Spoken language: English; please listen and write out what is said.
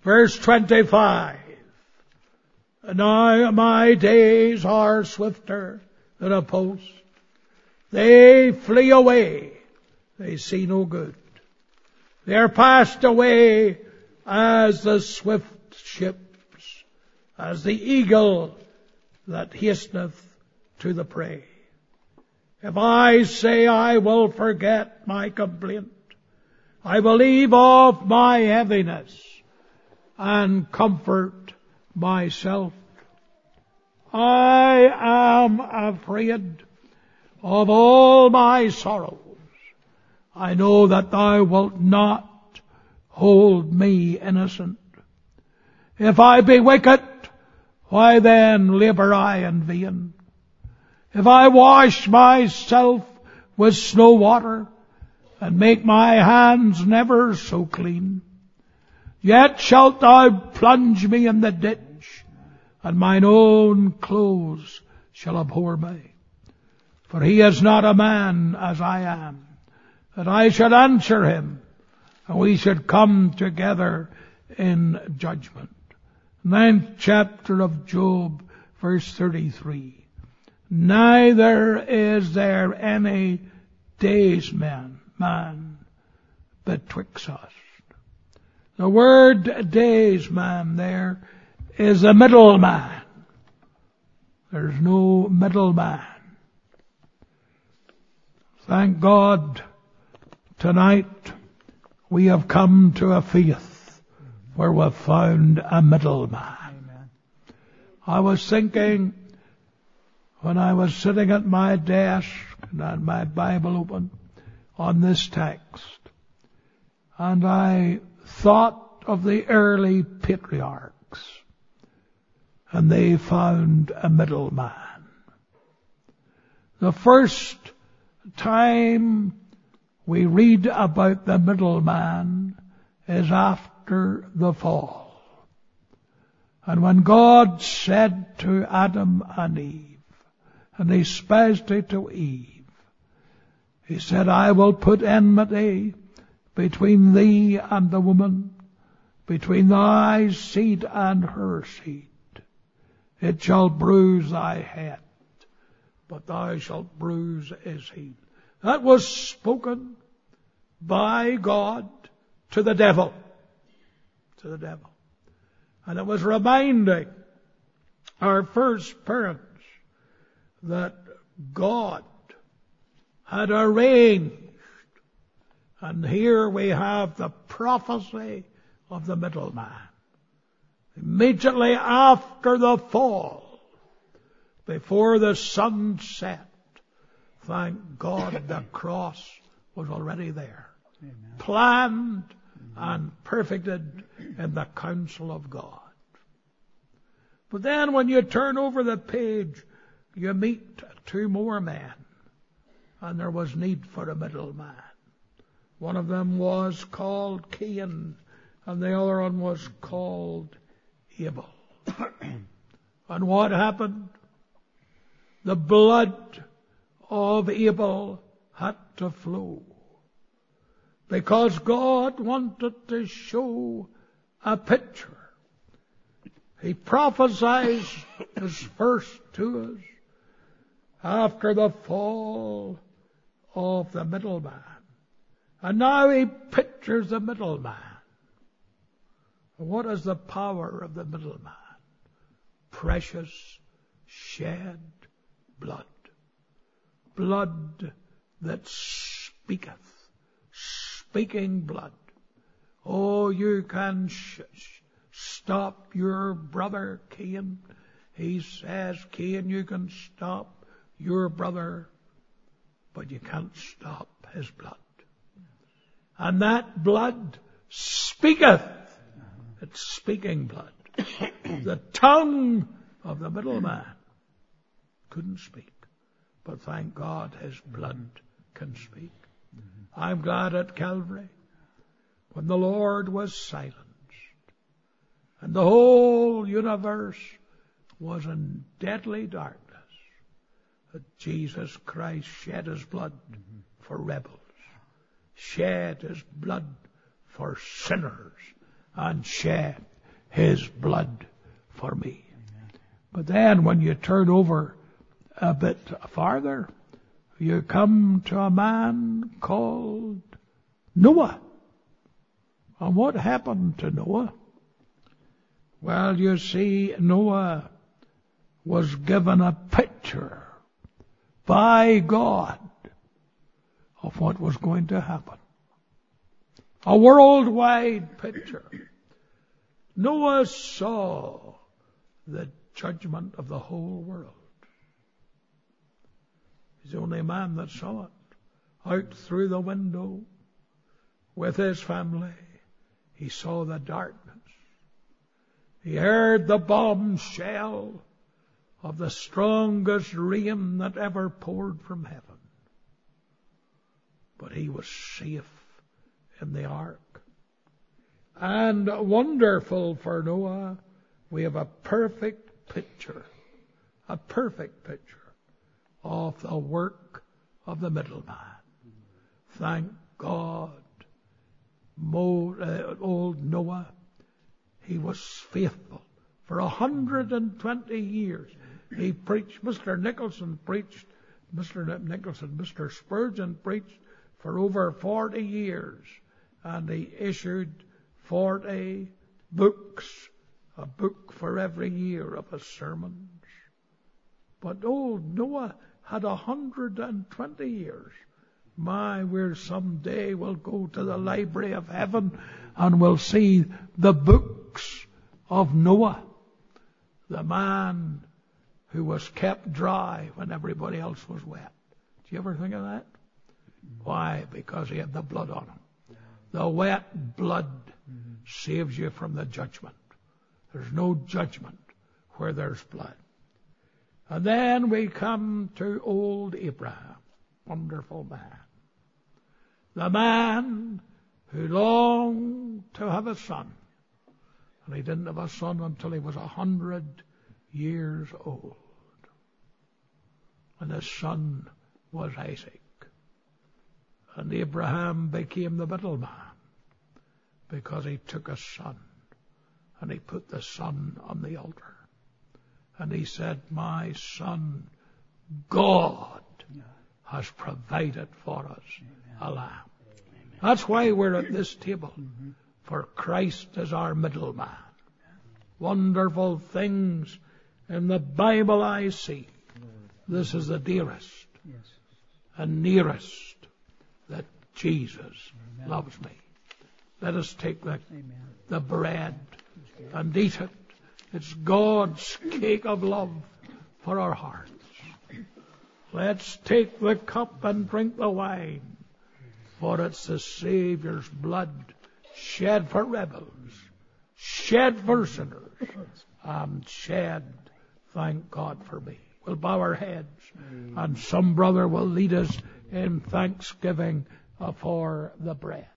Verse 25. Now my days are swifter than a post. They flee away. They see no good. They are passed away as the swift ships, as the eagle that hasteneth to the prey. If I say I will forget my complaint, I will leave off my heaviness and comfort myself. I am afraid of all my sorrows. I know that thou wilt not hold me innocent. If I be wicked, why then labour I in vain? If I wash myself with snow water, and make my hands never so clean, yet shalt thou plunge me in the ditch, and mine own clothes shall abhor me. For he is not a man as I am, that I should answer him, and we should come together in judgment. 9th chapter of Job, verse 33. Neither is there any daysman betwixt us. The word daysman there is a middleman. There's no middleman. Thank God, tonight we have come to a faith where we've found a middleman. Amen. I was thinking when I was sitting at my desk and had my Bible open on this text, and I thought of the early patriarchs, and they found a middleman. The first time we read about the middleman is after the fall. And when God said to Adam and Eve, and especially to Eve, he said, I will put enmity between thee and the woman, between thy seed and her seed. It shall bruise thy head, but thou shalt bruise his heel. That was spoken by God to the devil. To the devil. And it was reminding our first parents that God had arranged. And here we have the prophecy of the middleman. Immediately after the fall, before the sun set, thank God the cross was already there. Amen. Planned and perfected in the counsel of God. But then when you turn over the page, you meet two more men. And there was need for a middleman. One of them was called Cain, and the other one was called Abel. And what happened? The blood of Abel had to flow, because God wanted to show a picture. He prophesied his first to us after the fall of the middleman. And now he pictures the middleman. What is the power of the middleman? Precious shed blood. Blood that speaketh. Speaking blood. Oh, you can stop your brother Cain. He says, Cain, you can stop your brother, but you can't stop his blood. And that blood speaketh. It's speaking blood. The tongue of the middleman couldn't speak. But thank God his blood can speak. I'm glad at Calvary, when the Lord was silenced, and the whole universe was in deadly darkness, that Jesus Christ shed his blood for rebels, shed his blood for sinners, and shed His blood for me. But then when you turn over a bit farther, you come to a man called Noah. And what happened to Noah? Well, you see, Noah was given a picture by God of what was going to happen. A worldwide picture. Noah saw the judgment of the whole world. He's the only man that saw it. Out through the window with his family, he saw the darkness. He heard the bombshell of the strongest rain that ever poured from heaven. But he was safe in the ark. And wonderful for Noah, we have a perfect picture of the work of the middleman. Thank God, old Noah, he was faithful for 120 years. He preached, Mr. Spurgeon preached for over 40 years, and he issued 40 books, a book for every year of his sermons. But old Noah had 120 years. We're someday will go to the library of heaven and we'll see the books of Noah, the man who was kept dry when everybody else was wet. Do you ever think of that? Why? Because he had the blood on him. The wet blood saves you from the judgment. There's no judgment where there's blood. And then we come to old Abraham, wonderful man. The man who longed to have a son. And he didn't have a son until he was 100 years old. And his son was Isaac. And Abraham became the middleman because he took a son and he put the son on the altar. And he said, my son, God has provided for us a lamb. That's why we're at this table. For Christ is our middleman. Wonderful things in the Bible I see. This is the dearest and nearest that Jesus loves me. Let us take the bread and eat it. It's God's cake of love for our hearts. Let's take the cup and drink the wine, for it's the Savior's blood shed for rebels, shed for sinners, and shed, thank God, for me. We'll bow our heads, and some brother will lead us in thanksgiving for the bread.